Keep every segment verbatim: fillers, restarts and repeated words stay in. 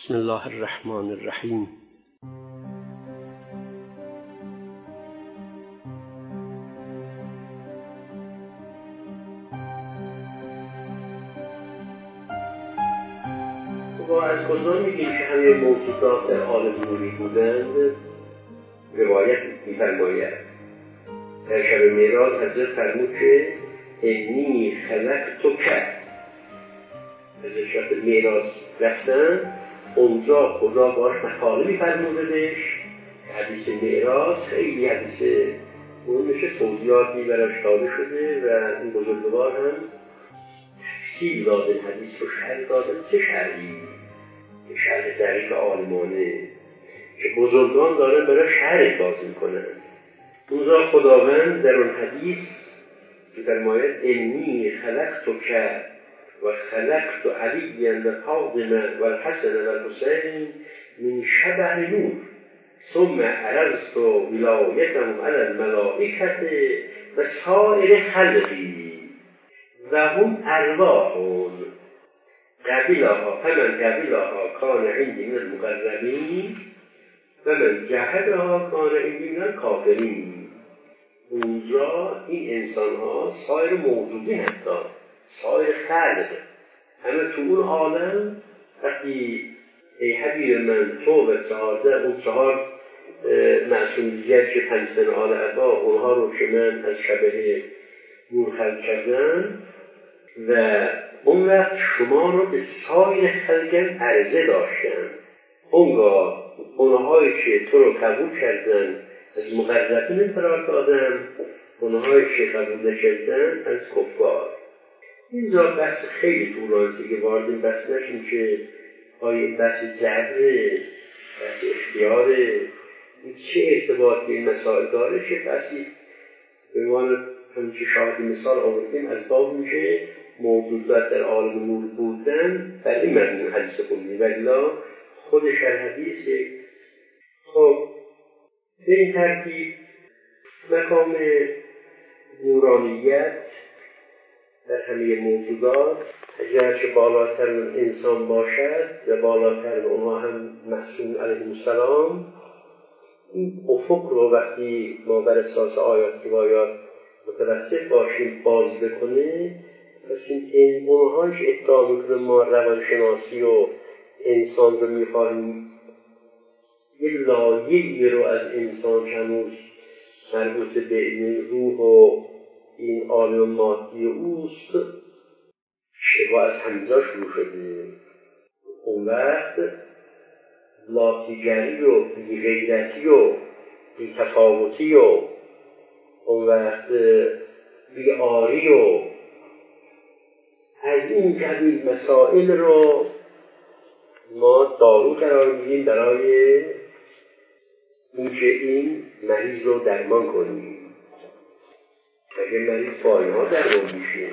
بسم الله الرحمن الرحیم. و از کجا میگیم که همه موجودات در عالم نوری بودند؟ روایت می‌فرماید در شب معراج حضرت فرمود که انی خلقتک. حضرت شب معراج رفتن، اونجا خدا باش مطالبه می‌فرمودش. حدیث معراج خیلی حدیث اون میشه توضیحاتی براش داده شده و این بزرگوار هم تفصیل داده، حدیث رو شرح دادن. چه شرحی؟ شرح دقیق عالمانه که بزرگان دارن برای شرح باز میکنن. اونجا خداوند در اون حدیث فرماید انی خلقتک و خلقت علی و فاطمه و الحسن و الحسین من شبه نور ثم عرضت ولایتهم علی الملائکه و سایر خلقی و هم ارواح قبلها فمن قبلها کان عندی من المقربین و من جحدها کان عندی من الکافرین. اونجا این انسان ها سایر موجودین، حتی سایر خلق، همه تو اون عالم وقتی ای حبیب من تو و چهارده اون چهار معصومیت که پنج سن آل عبا اونها رو که من از شبه نور خلق کردم و اون وقت شما رو به سایر خلقم عرضه داشتن. اونگاه اونهایی که تو رو قبول کردن از مقربین قرار دادم، اونهایی که قبول نکردن از کفار. اینجا بحث خیلی طولانی که وارد بحث نشیم که آیا بحث جبره، بحث اختیاره، چه ارتباط به این مسائل داره، چه بحثی به عنوان همچه شاهد مثال آوردیم از باب میشه موجودات در عالم نور بودن در این مضمون حدیث کنیم ولی خودش در حدیث. خب به این ترتیب مقام نورانیت در همه موجودات اگرچه بالاتر من انسان باشد و بالاتر من اونها هم معصوم علیهم السلام، این افق رو وقتی ما بر اساس آیات روایات متوسط باشیم باز بکنه، پس این اونهایش ادعا میکنه ما روانشناسی و انسان رو میخواهیم یه لایه‌ای رو از انسان هنوز مربوط به این روح و این عالم مادی اوست شبا از همینجا شروع شده. اون وقت لاتیگری و بی‌غیرتی و بی‌تفاوتی و اون وقت بی‌آری و از این قبیل مسائل رو ما دارو قرار میدیم برای اینکه این مریض رو درمان کنیم. اگه مریض با اینها درمان میشه،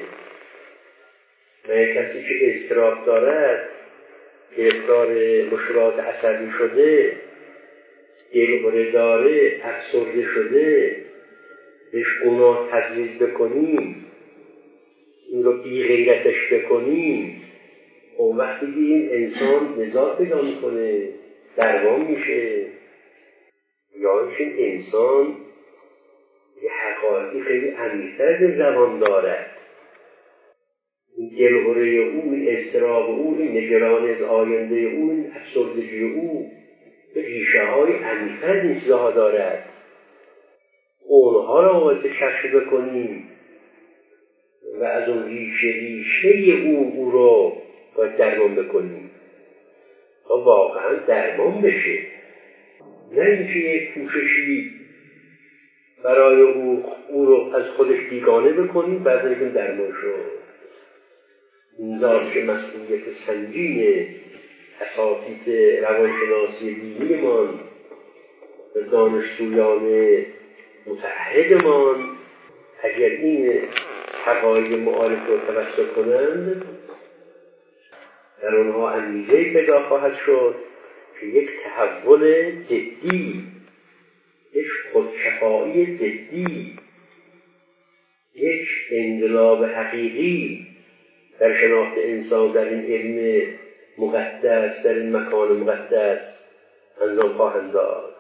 نه کسی که اضطراب دارد، گرفتار مشکلات عصبی شده، دلهره داره، افسرده شده، بهش گناه تجویز بکنیم، این رو بی غیرتش بکنیم، اون وقتی که این انسان نجات پیدا میکنه، درمان میشه. یا این انسان یه حقایقی خیلی عمیق‌تر از روان دارد. این دلهره او، این اضطراب او، این نگرانی از آینده او، این افسردگی او به ریشه های عمیق‌تر از این چیزها دارد. اونها را باید کشف بکنیم و از اون ریشه ریشه او او رو باید درمان بکنیم تا واقعا درمان بشه. نه اینکه یک کوششی برای او او رو از خودش بیگانه بکنیم بعد اینکه درمان شد. اینجاست که مسئولیت سنگین اساتید روانشناسی دینیمان و دانشجویان متعهدمان اگر این حقایق معارف رو توسط کنند در اونها انگیزه پیدا خواهد شد که یک تحول جدی، یک خودشفایی جدی، یک انقلاب حقیقی در شناخت انسان در این علم مقدس در این مکان مقدس انجام خواهند داد.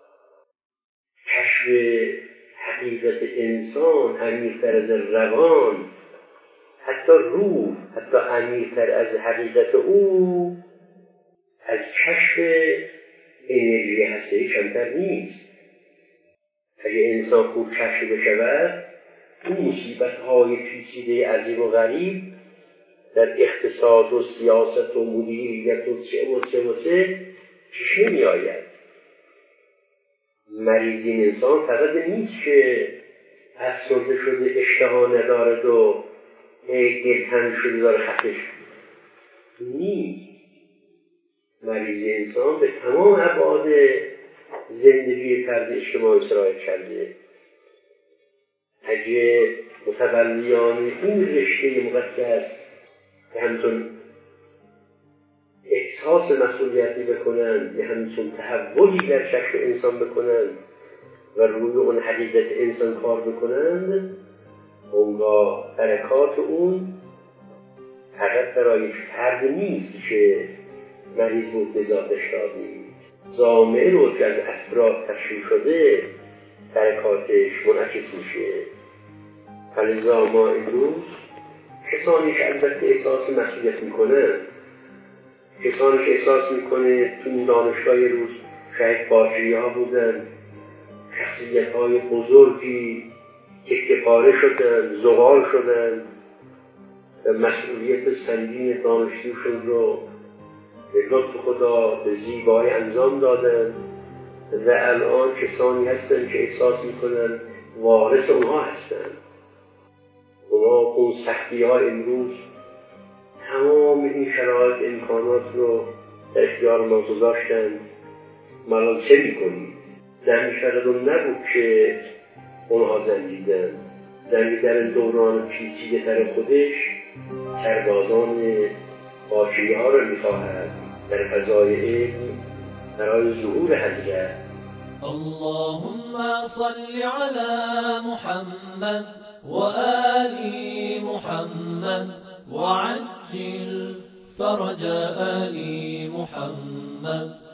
کشف حقیقت انسان عمیق‌تر از روان، حتی روح، حتی عمیق‌تر از حقیقت او، از کشف انرژی هستی کمتر نیست. اگه انسان خوب کشف بشود، اون مصیبت‌های پیچیده عظیم و غریب در اقتصاد و سیاست و مدیریت و چه و چه و چه پیش نمی آید. مریض این انسان فقط نیست که افسرده شده، اشتها ندارد و دلتنگ شده داره خفش نیست. مریض انسان به تمام ابعاد زندگی فرد اجتماعی سرایت کرده. اگه متولیان این رشته مقدس که همچون احساس مسئولیتی بکنند، یا همچون تحولی در شکل انسان بکنند و روی اون حقیقت انسان کار بکنند، اونگاه برکات اون فقط برای فرد نیست که مریض بود نزادش دادیم، جامعه رو که از افراد تشکیل شده برکاتش منعکس میشه. فلذا ما امروز کسانی که البته احساس مسئولیت میکنن، کسانی که احساس میکنه تو این دانشگاه روز شاید باشی ها بودن، شخصیت های بزرگی تکه پاره شدن، زغال شدن و مسئولیت سنگین دانشجوشون رو به لطف خدا به زیبایی انجام دادن و الان کسانی هستن که احساس میکنن وارث اونها هستن. اونها اون سختی ها امروز تمام این شرایط امکانات رو در اختیار ما گذاشتن. ما الان چه میکنیم؟ زنی شدد نبود که اونها زنجیدن، زنی در دوران پیچیده تر خودش سربازان باشی ها رو میخواهد در فضای علم برای ظهور حضرت. اللهم صل على محمد وآل محمد وعجل فرج آل محمد.